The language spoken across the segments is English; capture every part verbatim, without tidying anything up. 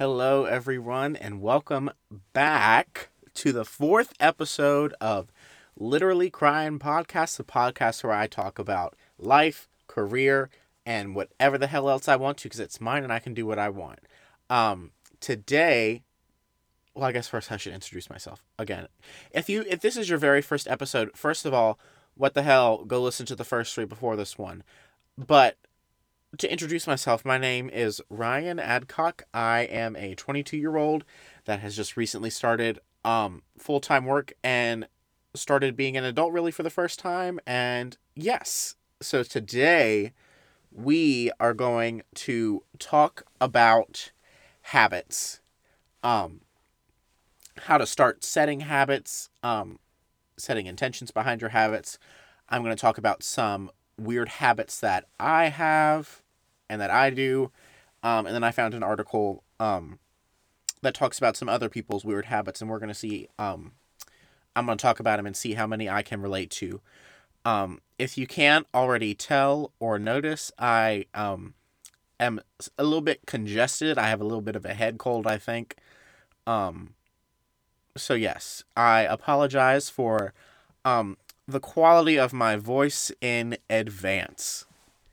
Hello, everyone, and welcome back to the fourth episode of Literally Crying Podcast, the podcast where I talk about life, career, and whatever the hell else I want to because it's mine and I can do what I want. Um, today, well, I guess first I should introduce myself again. If you if this is your very first episode, first of all, what the hell? Go listen to the first three before this one. But to introduce myself, my name is Ryan Adcock. I am a twenty-two-year-old that has just recently started um, full-time work and started being an adult really for the first time. And yes, so today we are going to talk about habits, um, how to start setting habits, um, setting intentions behind your habits. I'm going to talk about some weird habits that I have and that I do. Um, and then I found an article um, that talks about some other people's weird habits, and we're going to see. Um, I'm going to talk about them and see how many I can relate to. Um, if you can't already tell or notice, I um, am a little bit congested. I have a little bit of a head cold, I think. Um, so, yes, I apologize for um, the quality of my voice in advance.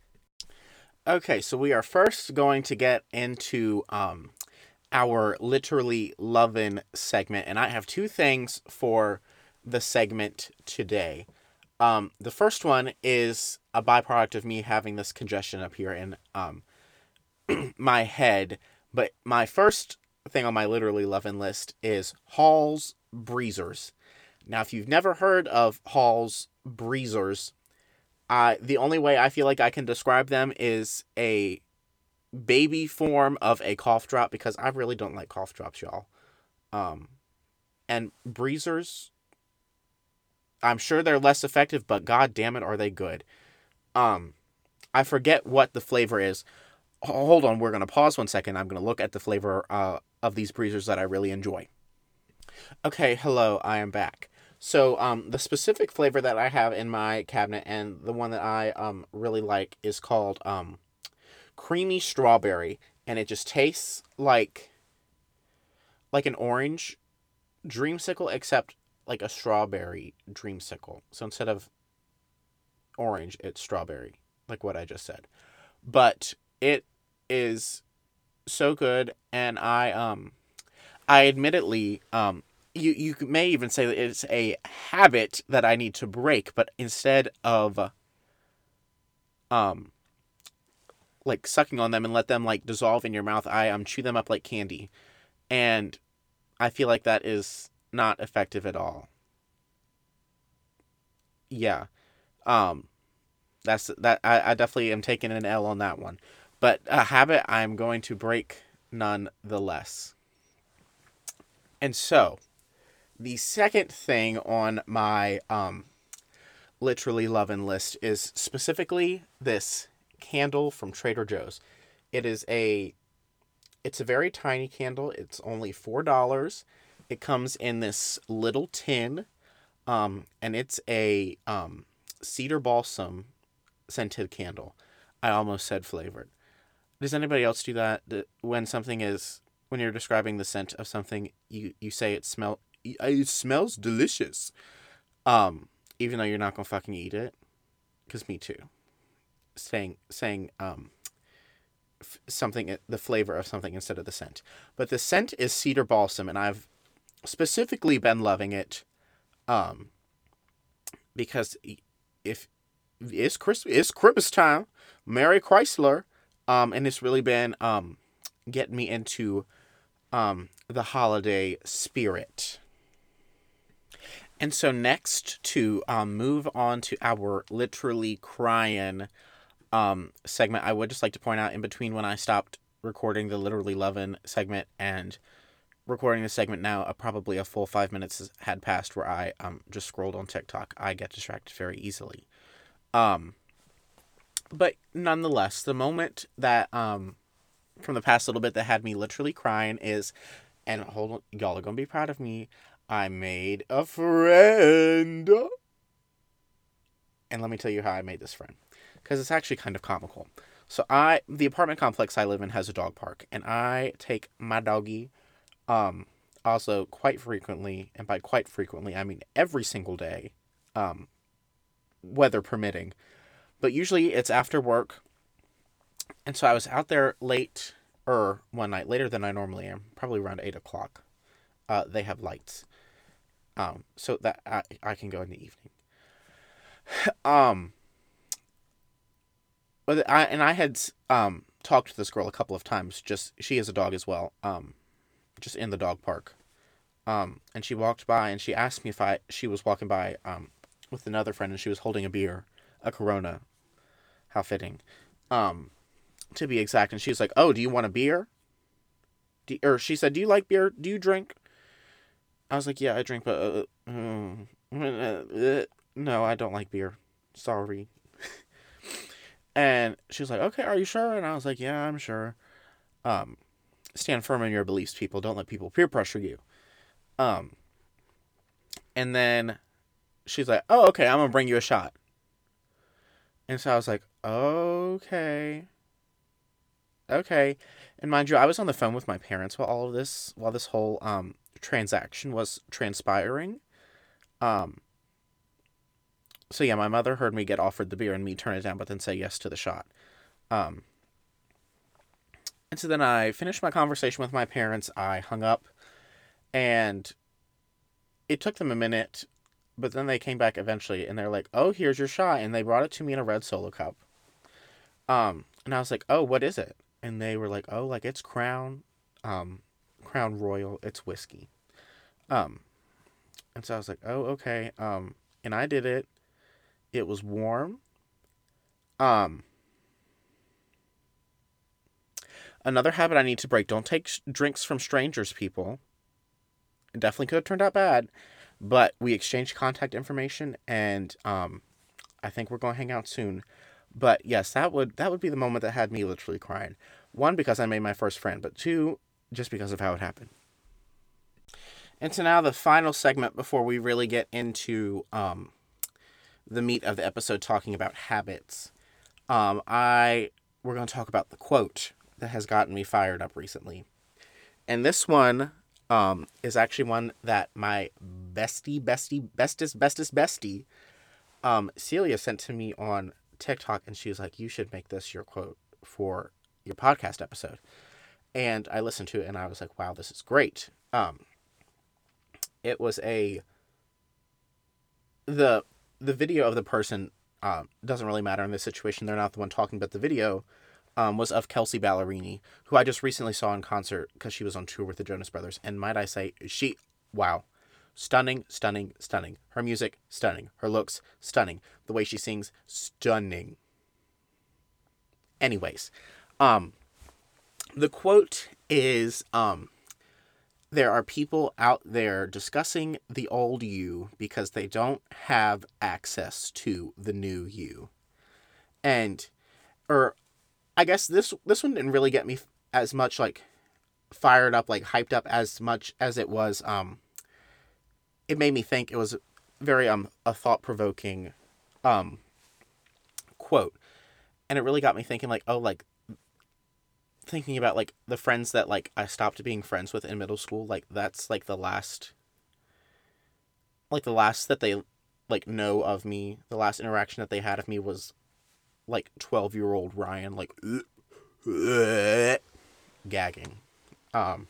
Okay, so we are first going to get into um, our literally lovin' segment, and I have two things for the segment today. Um, the first one is a byproduct of me having this congestion up here in um, my head, but my first thing on my literally lovin' list is Hall's Breezers. Now, if you've never heard of Hall's Breezers, uh, the only way I feel like I can describe them is a baby form of a cough drop because I really don't like cough drops, y'all. Um, and breezers, I'm sure they're less effective, but god damn it, are they good? Um, I forget what the flavor is. Hold on, we're gonna pause one second. I'm gonna look at the flavor uh, of these breezers that I really enjoy. Okay, hello, I am back. So, um, the specific flavor that I have in my cabinet and the one that I um really like is called um creamy strawberry, and it just tastes like like an orange dreamsicle, except like a strawberry dreamsicle. So instead of orange, it's strawberry, like what I just said. But it is so good, and I um I admittedly um you you may even say that it's a habit that I need to break, but instead of um like sucking on them and let them like dissolve in your mouth, I um chew them up like candy, and I feel like that is not effective at all. Yeah. Um that's that I, I definitely am taking an L on that one. But a habit I'm going to break nonetheless. And so, the second thing on my um literally loving list is specifically this candle from Trader Joe's. It is a it's a very tiny candle. It's only four dollars. It comes in this little tin, um, and it's a um, cedar balsam scented candle. I almost said flavored. Does anybody else do that? When something is when you're describing the scent of something, you you say it smell it smells delicious. Um, even though you're not gonna fucking eat it, because me too. Saying saying um something the flavor of something instead of the scent, but the scent is cedar balsam, and I've specifically been loving it, um, because if it's Chris it's Christmas time, Merry Chrysler, um, and it's really been um getting me into um the holiday spirit. And so next to um move on to our literally crying um segment, I would just like to point out in between when I stopped recording the literally lovin' segment and recording the segment now, uh, probably a full five minutes had passed where I um just scrolled on TikTok. I get distracted very easily. Um, but nonetheless, the moment that um from the past little bit that had me literally crying is, and hold on, y'all are gonna be proud of me. I made a friend, and let me tell you how I made this friend, because it's actually kind of comical. So I, the apartment complex I live in has a dog park, and I take my doggy, um, also quite frequently, and by quite frequently, I mean every single day, um, weather permitting. But usually it's after work, and so I was out there late, or one night, later than I normally am, probably around eight o'clock. Uh, they have lights, um, so that I, I can go in the evening. Um, but I and I had um talked to this girl a couple of times. Just she has a dog as well. Um, just in the dog park. Um, and she walked by and she asked me if I she was walking by um with another friend and she was holding a beer, a Corona. How fitting. Um, to be exact. And she was like, "Oh, do you want a beer?" Do, or she said, "Do you like beer? Do you drink?" I was like, "Yeah, I drink, but uh, uh, uh, no, I don't like beer. Sorry." And she was like, "Okay, are you sure?" And I was like, "Yeah, I'm sure." Um, stand firm in your beliefs, people. Don't let people peer pressure you. Um, and then she's like, "Oh, okay, I'm gonna bring you a shot." And so I was like, "Okay, okay." And mind you, I was on the phone with my parents while all of this, while this whole um transaction was transpiring. Um, so yeah, my mother heard me get offered the beer and me turn it down, but then say yes to the shot. Um, and so then I finished my conversation with my parents. I hung up, and it took them a minute, but then they came back eventually, and they're like, "Oh, here's your shot," and they brought it to me in a red Solo cup. Um, and I was like, "Oh, what is it?" And they were like, "Oh, like it's Crown, um, Crown Royal. It's whiskey." Um, and so I was like, "Oh, okay." Um, and I did it. It was warm. Um, another habit I need to break: don't take sh- drinks from strangers, people. It definitely could have turned out bad, but we exchanged contact information, and um, I think we're gonna hang out soon. But yes, that would that would be the moment that had me literally crying. One, because I made my first friend, but two, just because of how it happened. And so now the final segment before we really get into um, the meat of the episode, talking about habits. Um, I we're going to talk about the quote that has gotten me fired up recently, and this one um, is actually one that my bestie, bestie, bestest, bestest, bestie, um, Celia sent to me on TikTok, and she was like, "You should make this your quote for your podcast episode." And I listened to it, and I was like, "Wow, this is great." Um, it was a the the video of the person um, doesn't really matter in this situation. They're not the one talking, but the video um, was of Kelsey Ballerini, who I just recently saw in concert because she was on tour with the Jonas Brothers. And might I say, she, wow, stunning, stunning, stunning. Her music, stunning. Her looks, stunning. The way she sings, stunning. Anyways, um, the quote is, um, there are people out there discussing the old you because they don't have access to the new you. And, or I guess this this one didn't really get me as much like fired up, like hyped up as much as it was. Um, it made me think. It was very um a thought provoking, um, quote, and it really got me thinking. Like, oh, like thinking about like the friends that like I stopped being friends with in middle school. Like that's like the last, like the last that they like know of me. The last interaction that they had of me was like twelve year old Ryan, like gagging. Um,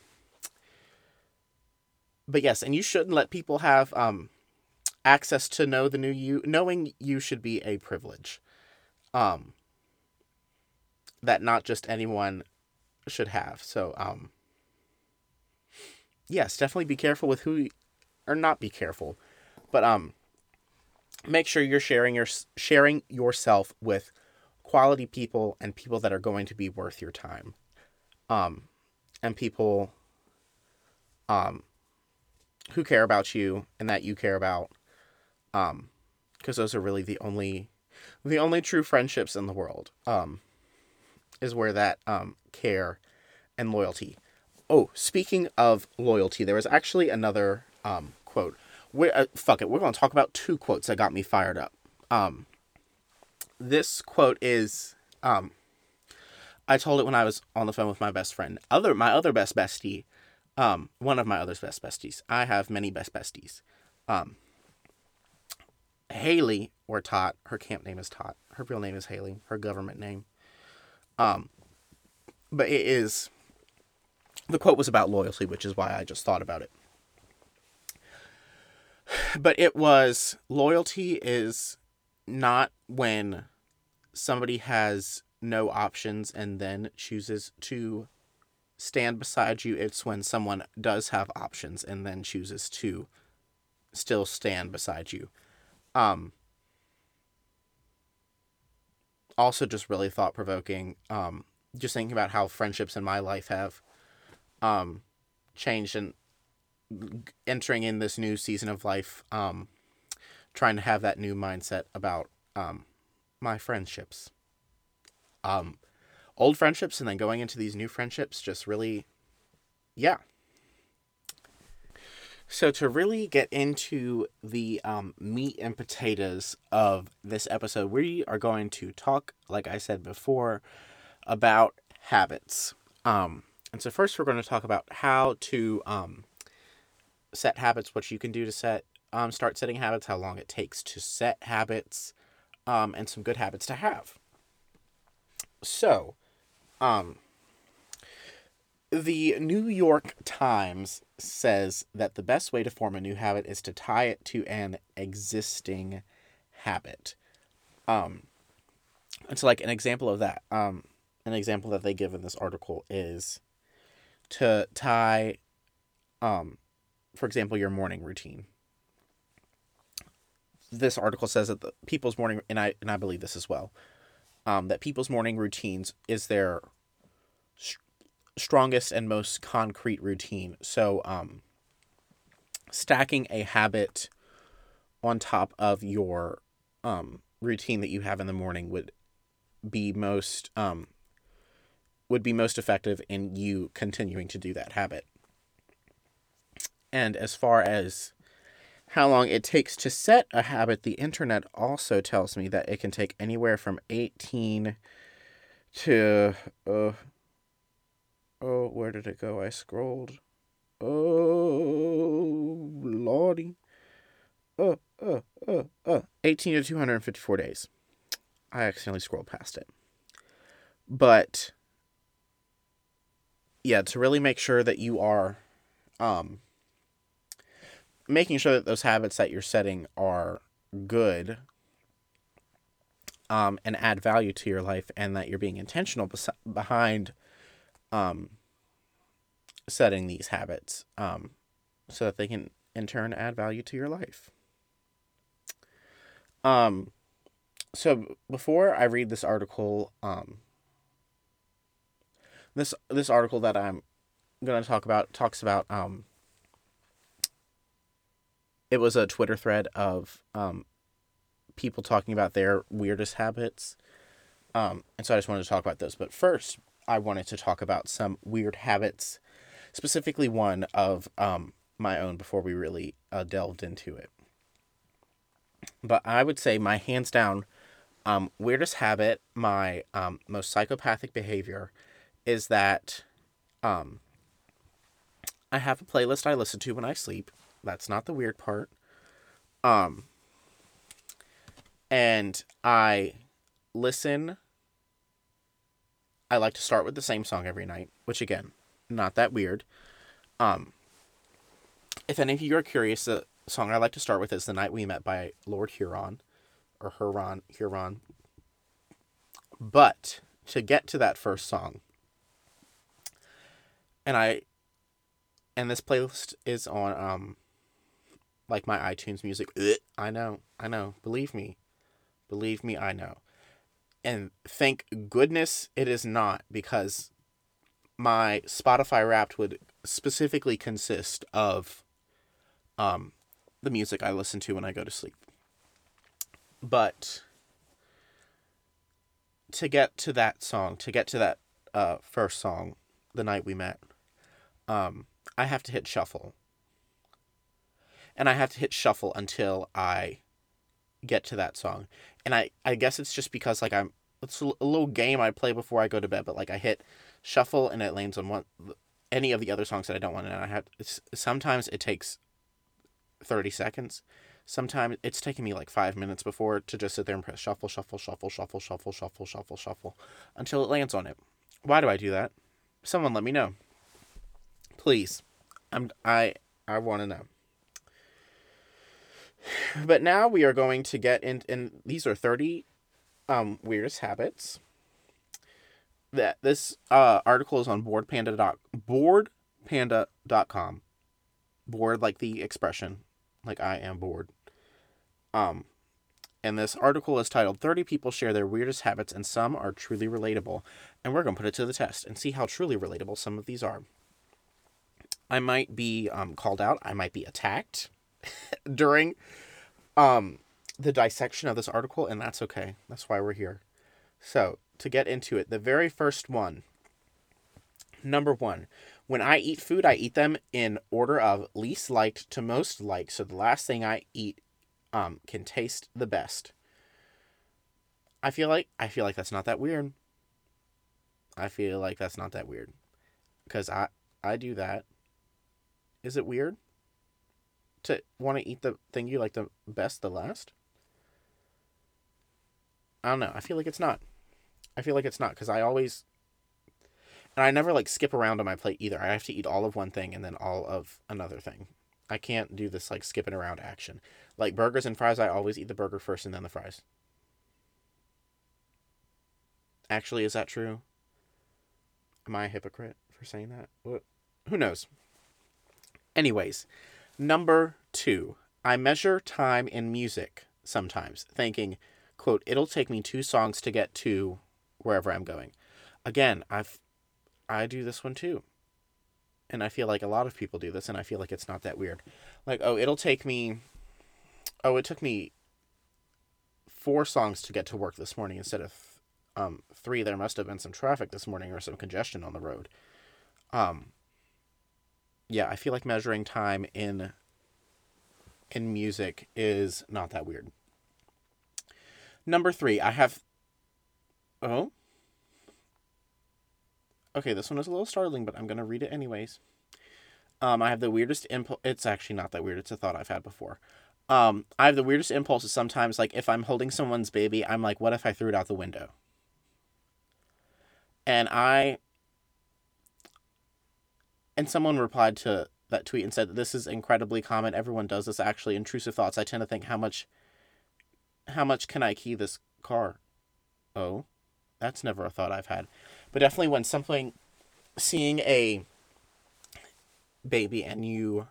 but yes, and you shouldn't let people have um access to know the new you. Knowing you should be a privilege. Um, that not just anyone should have. So um, yes, definitely be careful with who, you, or not be careful, but um, make sure you're sharing your sharing yourself with quality people and people that are going to be worth your time. Um, and people um who care about you and that you care about. Um, because those are really the only the only true friendships in the world. Um, is where that um care and loyalty. Oh, speaking of loyalty, there was actually another um quote. We uh, fuck it, we're gonna talk about two quotes that got me fired up. Um, this quote is um I told it when I was on the phone with my best friend. Other my other best bestie, um, one of my other best besties. I have many best besties. Um, Haley, or Tot, her camp name is Tot. Her real name is Haley, her government name. Um, but it is, the quote was about loyalty, which is why I just thought about it. But it was, loyalty is not when somebody has no options and then chooses to stand beside you. It's when someone does have options and then chooses to still stand beside you. Um, also just really thought-provoking. Um, just thinking about how friendships in my life have um, changed, and entering in this new season of life, um, trying to have that new mindset about um, my friendships. Um, old friendships and then going into these new friendships, just really, yeah. So to really get into the um, meat and potatoes of this episode, we are going to talk, like I said before, about habits. Um, and so first we're going to talk about how to um, set habits, what you can do to set, um, start setting habits, how long it takes to set habits, um, and some good habits to have. So, um, the New York Times says that the best way to form a new habit is to tie it to an existing habit. Um, and so, like, an example of that, um, an example that they give in this article is to tie, um, for example, your morning routine. This article says that the people's morning, and I and I believe this as well, um, that people's morning routines is their strongest and most concrete routine. So, um, stacking a habit on top of your um, routine that you have in the morning would be most um, would be most effective in you continuing to do that habit. And as far as how long it takes to set a habit, the internet also tells me that it can take anywhere from eighteen to uh, oh, where did it go? I scrolled. Oh, lordy. Uh, uh, uh, uh. eighteen to two hundred fifty-four days. I accidentally scrolled past it. But, yeah, to really make sure that you are, um, making sure that those habits that you're setting are good, um, and add value to your life, and that you're being intentional bes- behind, um, setting these habits, um, so that they can in turn add value to your life. Um, so before I read this article, um, this this article that I'm going to talk about talks about, um, it was a Twitter thread of um, people talking about their weirdest habits, um, and so I just wanted to talk about those. But first, I wanted to talk about some weird habits, specifically one of um, my own before we really uh, delved into it. But I would say my hands down um, weirdest habit, my um, most psychopathic behavior, is that um, I have a playlist I listen to when I sleep. That's not the weird part. Um, and I listen. I like to start with the same song every night, which again, not that weird. Um, if any of you are curious, the song I like to start with is "The Night We Met" by Lord Huron, or Huron, Huron. But to get to that first song, and I, and this playlist is on um, like my iTunes music. I know, I know. Believe me, believe me, I know. And thank goodness it is not, because my Spotify Wrapped would specifically consist of um, the music I listen to when I go to sleep. But to get to that song, to get to that uh, first song, "The Night We Met," um, I have to hit shuffle. And I have to hit shuffle until I get to that song. And I, I guess it's just because, like, I'm it's a, a little game I play before I go to bed. But like I hit shuffle and it lands on one any of the other songs that I don't want, and I have it's, sometimes it takes thirty seconds. Sometimes it's taking me like five minutes before to just sit there and press shuffle, shuffle, shuffle, shuffle, shuffle, shuffle, shuffle, shuffle, until it lands on it. Why do I do that? Someone let me know, please. I'm I I want to know. But now we are going to get in, and these are thirty um weirdest habits. That this uh article is on boardpanda dot board panda dot com. Bored like the expression, like I am bored. Um, and this article is titled thirty People Share Their Weirdest Habits and Some Are Truly Relatable. And we're going to put it to the test and see how truly relatable some of these are. I might be um, called out. I might be attacked during um, the dissection of this article, and that's okay. That's why we're here. So, to get into it, the very first one. Number one. When I eat food, I eat them in order of least liked to most liked. So the last thing I eat um, can taste the best. I feel like I feel like that's not that weird. I feel like that's not that weird. Because I, I do that. Is it weird to want to eat the thing you like the best the last? I don't know. I feel like it's not. I feel like it's not because I always... And I never, like, skip around on my plate either. I have to eat all of one thing and then all of another thing. I can't do this, like, skipping around action. Like, burgers and fries, I always eat the burger first and then the fries. Actually, is that true? Am I a hypocrite for saying that? What? Who knows? Anyways, number two. I measure time in music sometimes, thinking, quote, it'll take me two songs to get to wherever I'm going. Again, I've... I do this one too. And I feel like a lot of people do this, and I feel like it's not that weird. Like, oh, it'll take me... Oh, it took me four songs to get to work this morning instead of um, three. There must have been some traffic this morning or some congestion on the road. Um, yeah, I feel like measuring time in in music is not that weird. Number three, I have... Oh? Okay, this one is a little startling, but I'm going to read it anyways. Um, I have the weirdest impulse. It's actually not that weird. It's a thought I've had before. Um, I have the weirdest impulses sometimes. Like, if I'm holding someone's baby, I'm like, what if I threw it out the window? And I... And someone replied to that tweet and said, this is incredibly common. Everyone does this, actually. Intrusive thoughts. I tend to think, how much... How much can I key this car? Oh, that's never a thought I've had. But definitely when something, seeing a baby and you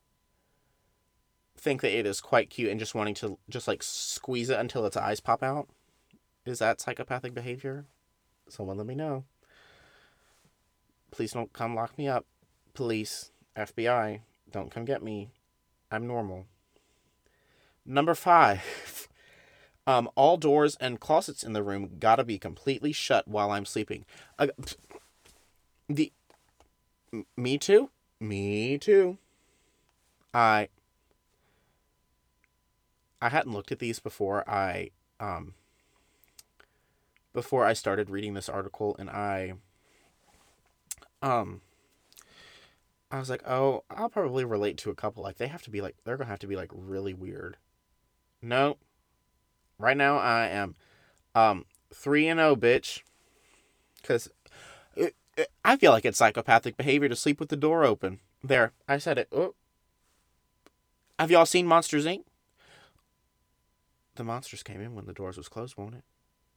think that it is quite cute and just wanting to just like squeeze it until its eyes pop out, is that psychopathic behavior? Someone let me know. Please don't come lock me up. Police, F B I, don't come get me. I'm normal. Number five. Um, all doors and closets in the room gotta be completely shut while I'm sleeping. Uh, the me too. Me too. I I hadn't looked at these before I um before I started reading this article, and I um I was like, oh, I'll probably relate to a couple. Like they have to be like they're gonna have to be like really weird. No. Right now, I am um, three and oh, bitch. Because I feel like it's psychopathic behavior to sleep with the door open. There, I said it. Oh. Have y'all seen Monsters, Incorporated? The monsters came in when the doors was closed, won't it?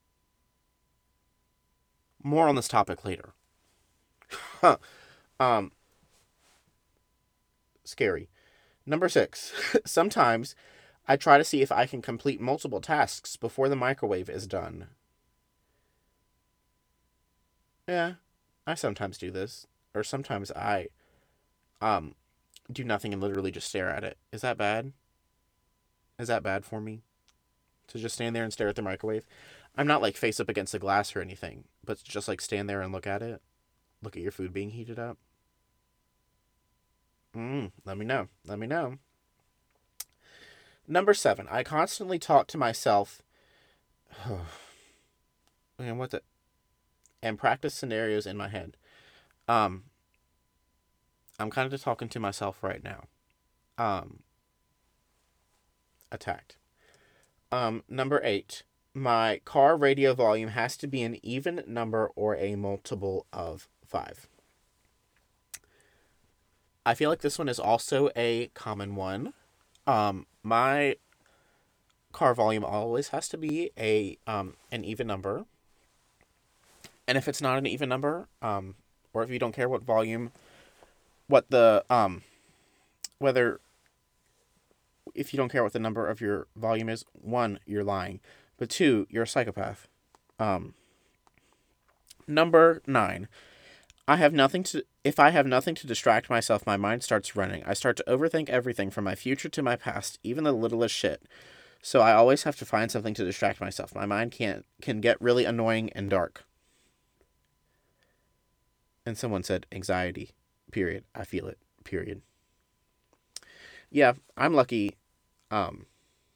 More on this topic later. Huh. Um, scary. Number six. Sometimes... I try to see if I can complete multiple tasks before the microwave is done. Yeah, I sometimes do this. Or sometimes I um do nothing and literally just stare at it. Is that bad? Is that bad for me? To just stand there and stare at the microwave? I'm not like face up against the glass or anything, but just like stand there and look at it. Look at your food being heated up. Mm, let me know. Let me know. Number seven, I constantly talk to myself. and what the and practice scenarios in my head. Um, I'm kind of just talking to myself right now. Um, attacked. Um, number eight. My car radio volume has to be an even number or a multiple of five. I feel like this one is also a common one. Um, my car volume always has to be a um an even number. And if it's not an even number, um, or if you don't care what volume, what the um, whether if you don't care what the number of your volume is, one, you're lying, but two, you're a psychopath. Um, number nine. I have nothing to. If I have nothing to distract myself, my mind starts running. I start to overthink everything from my future to my past, even the littlest shit. So I always have to find something to distract myself. My mind can't can get really annoying and dark. And someone said anxiety. Period. I feel it. Period. Yeah, I'm lucky. Um,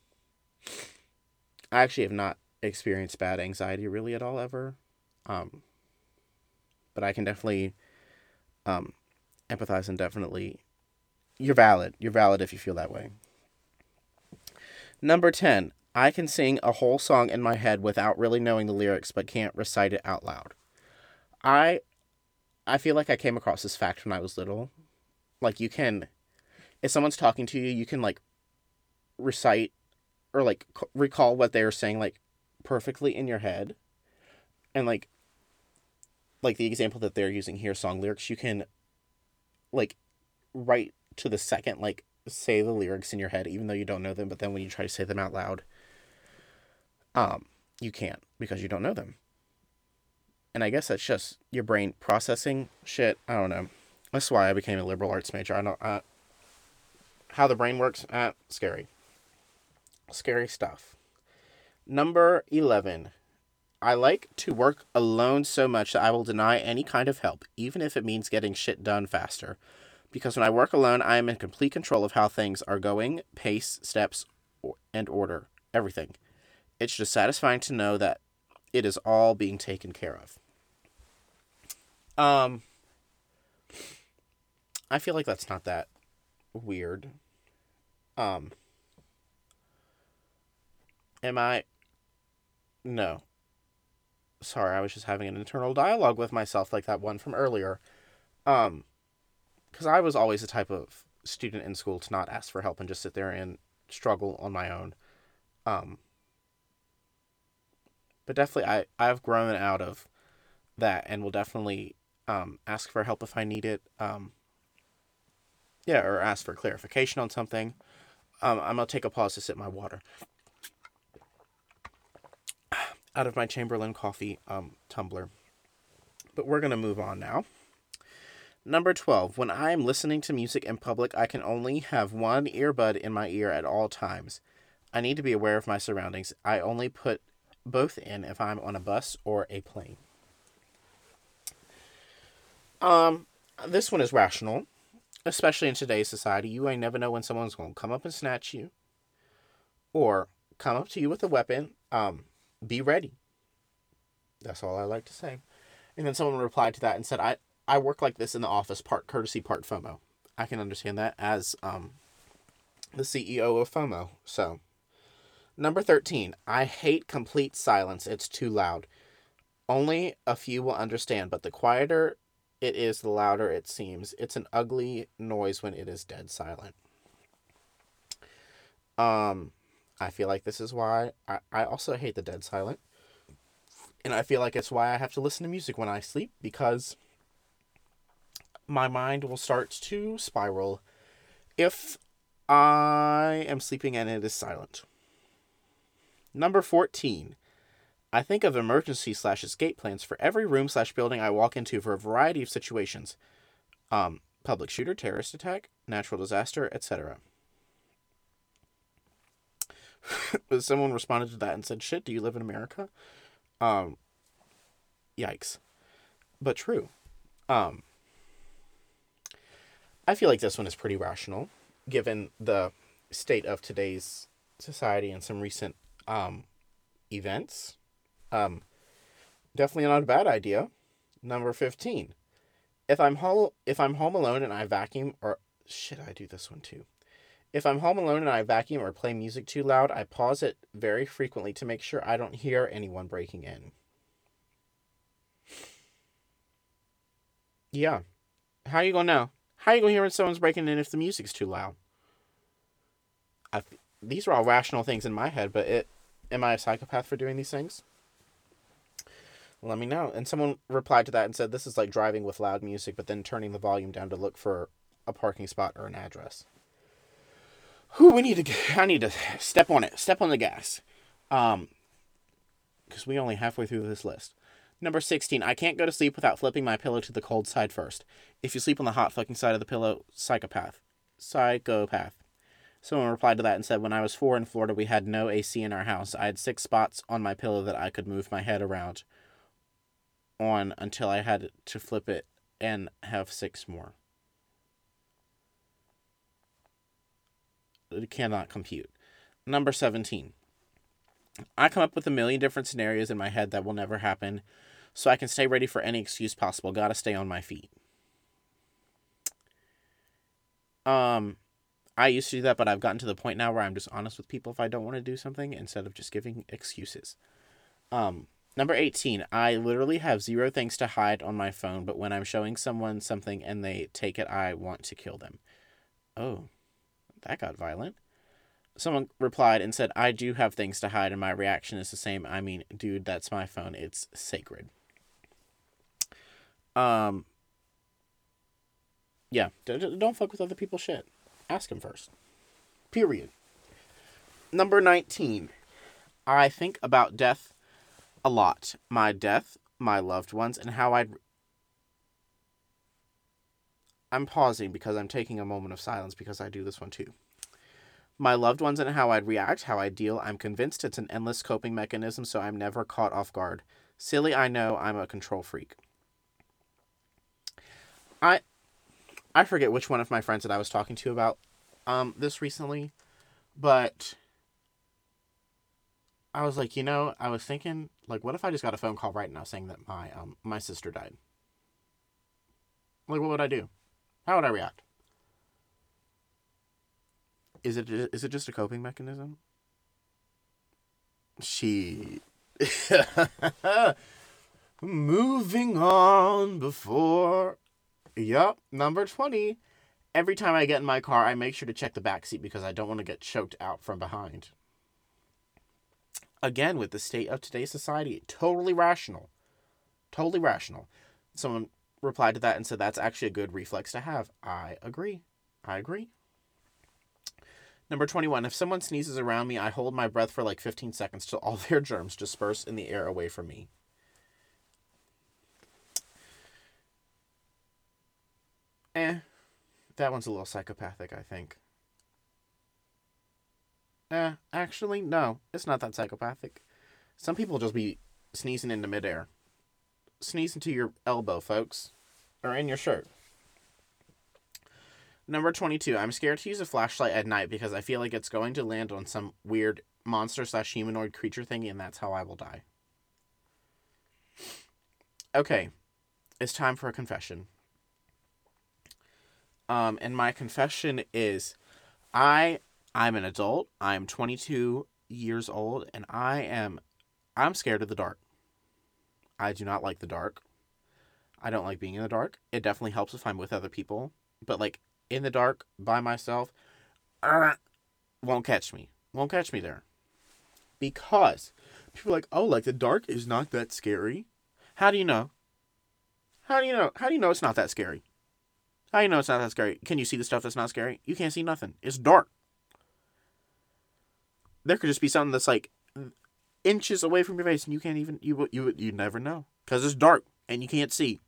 I actually have not experienced bad anxiety really at all ever. Um, but I can definitely um, empathize and definitely. You're valid. You're valid if you feel that way. Number ten. I can sing a whole song in my head without really knowing the lyrics, but can't recite it out loud. I I feel like I came across this fact when I was little. Like you can, if someone's talking to you, you can like recite or like c- recall what they're saying like perfectly in your head, and like like the example that they're using here, song lyrics, you can like right to the second like say the lyrics in your head even though you don't know them, but then when you try to say them out loud, um, you can't because you don't know them. And I guess that's just your brain processing shit. I don't know. That's why I became a liberal arts major. I don't uh, how the brain works. Uh, scary, scary stuff. Number eleven. I like to work alone so much that I will deny any kind of help, even if it means getting shit done faster. Because when I work alone, I am in complete control of how things are going, pace, steps, and order. Everything. It's just satisfying to know that it is all being taken care of. Um, I feel like that's not that weird. Um, am I? No. Sorry, I was just having an internal dialogue with myself like that one from earlier. Um, because I was always the type of student in school to not ask for help and just sit there and struggle on my own. Um, but definitely, I I've grown out of that and will definitely um ask for help if I need it. Um, yeah, or ask for clarification on something. Um, I'm gonna take a pause to sip my water out of my Chamberlain coffee um tumbler. But we're gonna move on now. Number twelve. When I am listening to music in public, I can only have one earbud in my ear at all times. I need to be aware of my surroundings. I only put both in if I'm on a bus or a plane. Um, this one is rational, especially in today's society. You ain't never know when someone's going to come up and snatch you or come up to you with a weapon. Um, be ready. That's all I like to say. And then someone replied to that and said, I, I work like this in the office, part courtesy, part FOMO. I can understand that as um, the C E O of FOMO. So, number thirteen. I hate complete silence. It's too loud. Only a few will understand, but the quieter it is, the louder it seems. It's an ugly noise when it is dead silent. Um, I feel like this is why I, I also hate the dead silent. And I feel like it's why I have to listen to music when I sleep, because my mind will start to spiral if I am sleeping and it is silent. Number fourteen. I think of emergency slash escape plans for every room slash building I walk into for a variety of situations. Um, public shooter, terrorist attack, natural disaster, et cetera. Someone responded to that and said, "Shit, do you live in America?" Um, yikes. But true. Um, I feel like this one is pretty rational, given the state of today's society and some recent um, events. Um, Definitely not a bad idea. Number fifteen. If I'm home if I'm home alone and I vacuum or shit, I do this one too. If I'm home alone and I vacuum or play music too loud, I pause it very frequently to make sure I don't hear anyone breaking in. Yeah. How you gonna know? How you gonna hear when someone's breaking in if the music's too loud? I, these are all rational things in my head, but it am I a psychopath for doing these things? Let me know. And someone replied to that and said this is like driving with loud music, but then turning the volume down to look for a parking spot or an address. Who we need to get, I need to step on it. Step on the gas. Um because we only halfway through this list. Number sixteen, I can't go to sleep without flipping my pillow to the cold side first. If you sleep on the hot fucking side of the pillow, psychopath. Psychopath. Someone replied to that and said, when I was four in Florida, we had no A C in our house. I had six spots on my pillow that I could move my head around on until I had to flip it and have six more. It cannot compute. Number seventeen. I come up with a million different scenarios in my head that will never happen, so I can stay ready for any excuse possible. Gotta stay on my feet. Um, I used to do that, but I've gotten to the point now where I'm just honest with people if I don't want to do something instead of just giving excuses. Um, number eighteen. I literally have zero things to hide on my phone, but when I'm showing someone something and they take it, I want to kill them. Oh, that got violent. Someone replied and said, I do have things to hide, and my reaction is the same. I mean, dude, that's my phone. It's sacred. Um, yeah, don't fuck with other people's shit. Ask them first. Period. Number nineteen. I think about death a lot. My death, my loved ones, and how I'd... I'm pausing because I'm taking a moment of silence because I do this one too. My loved ones and how I'd react, how I deal. I'm convinced it's an endless coping mechanism, so I'm never caught off guard. Silly, I know. I'm a control freak. I I forget which one of my friends that I was talking to about um this recently, but I was like, you know, I was thinking, like, what if I just got a phone call right now saying that my um my sister died? Like, what would I do? How would I react? Is it is it just a coping mechanism? She moving on before. Yup, number twenty. Every time I get in my car, I make sure to check the back seat because I don't want to get choked out from behind. Again, with the state of today's society, totally rational. Totally rational. Someone replied to that and said that's actually a good reflex to have. I agree. I agree. Number twenty-one. If someone sneezes around me, I hold my breath for like fifteen seconds till all their germs disperse in the air away from me. Eh. That one's a little psychopathic, I think. Eh, actually, no. It's not that psychopathic. Some people just be sneezing into midair. Sneeze into your elbow, folks. Or in your shirt. Number twenty-two. I'm scared to use a flashlight at night because I feel like it's going to land on some weird monster slash humanoid creature thingy, and that's how I will die. Okay. It's time for a confession. Um, and my confession is I I'm an adult. I'm twenty-two years old, and I am I'm scared of the dark. I do not like the dark. I don't like being in the dark. It definitely helps if I'm with other people, but like in the dark by myself, uh, won't catch me. Won't catch me there. Because people are like, "Oh, like the dark is not that scary." How do you know? How do you know? How do you know it's not that scary? How do you know it's not that scary? Can you see the stuff that's not scary? You can't see nothing. It's dark. There could just be something that's like inches away from your face, and you can't even you you you never know because it's dark and you can't see.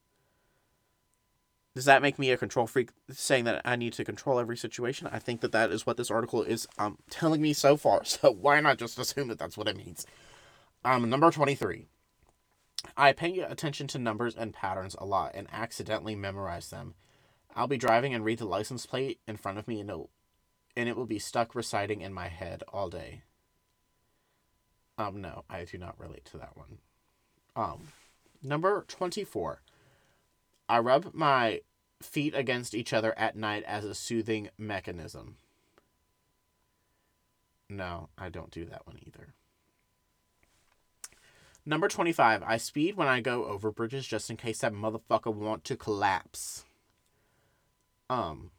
Does that make me a control freak saying that I need to control every situation? I think that that is what this article is um telling me so far. So why not just assume that that's what it means? Um, number twenty-three. I pay attention to numbers and patterns a lot and accidentally memorize them. I'll be driving and read the license plate in front of me and, it'll, and it will be stuck reciting in my head all day. Um, no, I do not relate to that one. Um, number twenty-four. I rub my feet against each other at night as a soothing mechanism. No, I don't do that one either. Number twenty-five. I speed when I go over bridges just in case that motherfucker want to collapse. Um,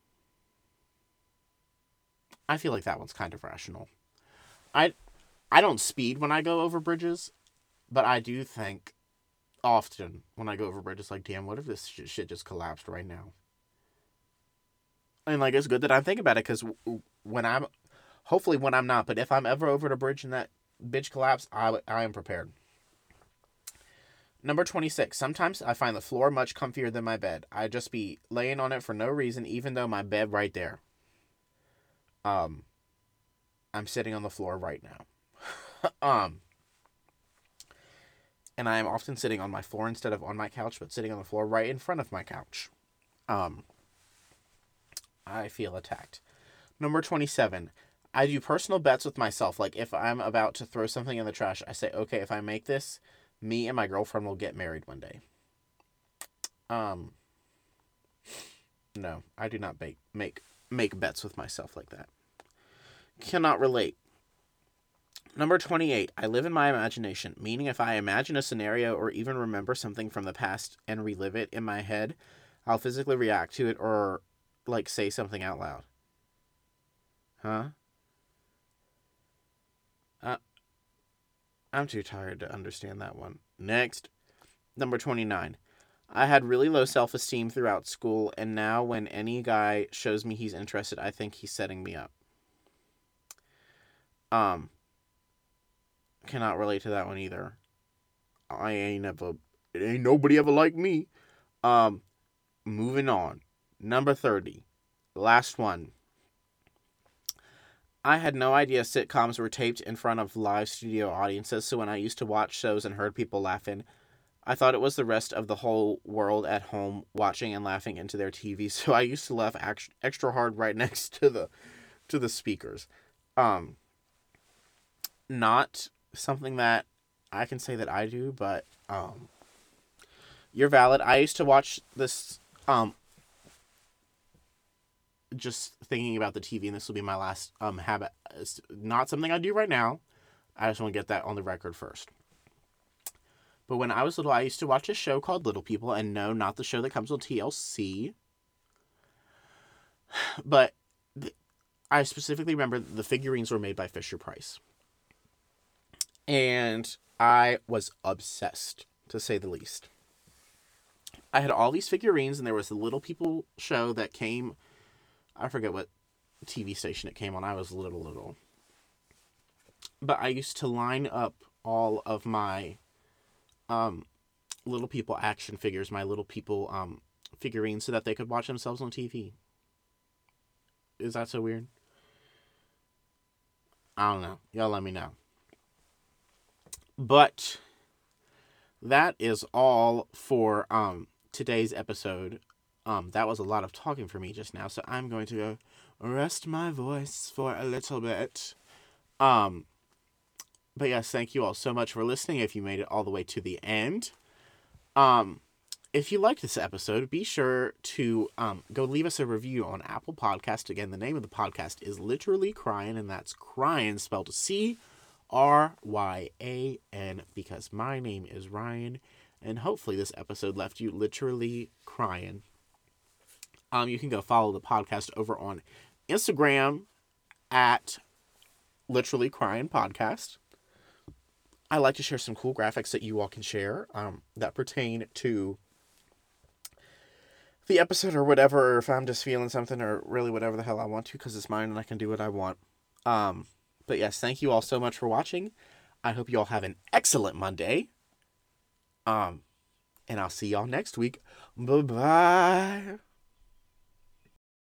I feel like that one's kind of rational. I, I don't speed when I go over bridges, but I do think often when I go over bridges, like, damn, what if this shit just collapsed right now? And, like, it's good that I'm thinking about it, because when I'm, hopefully when I'm not, but if I'm ever over the bridge and that bitch collapse, I, I am prepared. Number twenty-six. Sometimes I find the floor much comfier than my bed. I just be laying on it for no reason, even though my bed right there. Um, I'm sitting on the floor right now. um, and I am often sitting on my floor instead of on my couch, but sitting on the floor right in front of my couch. Um, I feel attacked. Number twenty-seven. I do personal bets with myself. Like, if I'm about to throw something in the trash, I say, okay, if I make this, me and my girlfriend will get married one day. Um, no, I do not make, make, make bets with myself like that. Cannot relate. Number twenty-eight. I live in my imagination, meaning if I imagine a scenario or even remember something from the past and relive it in my head, I'll physically react to it or, like, say something out loud. Huh? Uh, I'm too tired to understand that one. Next. Number twenty-nine. I had really low self-esteem throughout school, and now when any guy shows me he's interested, I think he's setting me up. Um, cannot relate to that one either. I ain't ever, it ain't nobody ever like me. Um, moving on. Number thirty. Last one. I had no idea sitcoms were taped in front of live studio audiences, so when I used to watch shows and heard people laughing, I thought it was the rest of the whole world at home watching and laughing into their T V, so I used to laugh extra hard right next to the to the speakers. Um, not something that I can say that I do, but um, you're valid. I used to watch this, um, just thinking about the T V, and this will be my last um habit. It's not something I do right now. I just want to get that on the record first. But when I was little, I used to watch a show called Little People, and no, not the show that comes on T L C. But th- I specifically remember the figurines were made by Fisher-Price. And I was obsessed, to say the least. I had all these figurines, and there was the Little People show that came, I forget what T V station it came on. I was little, little. But I used to line up all of my um, Little People action figures, my Little People um, figurines, so that they could watch themselves on T V. Is that so weird? I don't know. Y'all let me know. But that is all for um, today's episode. Um, that was a lot of talking for me just now, so I'm going to go rest my voice for a little bit. Um, but yes, thank you all so much for listening if you made it all the way to the end. Um, if you liked this episode, be sure to um, go leave us a review on Apple Podcast. Again, the name of the podcast is Literally Crying, and that's Crying spelled C R Y A N, because my name is Ryan, and hopefully this episode left you literally crying. Um, you can go follow the podcast over on Instagram at Literally Crying Podcast. I like to share some cool graphics that you all can share um, that pertain to the episode or whatever, or if I'm just feeling something or really whatever the hell I want to, because it's mine and I can do what I want. Um, but yes, thank you all so much for watching. I hope you all have an excellent Monday. Um, and I'll see y'all next week. Bye-bye.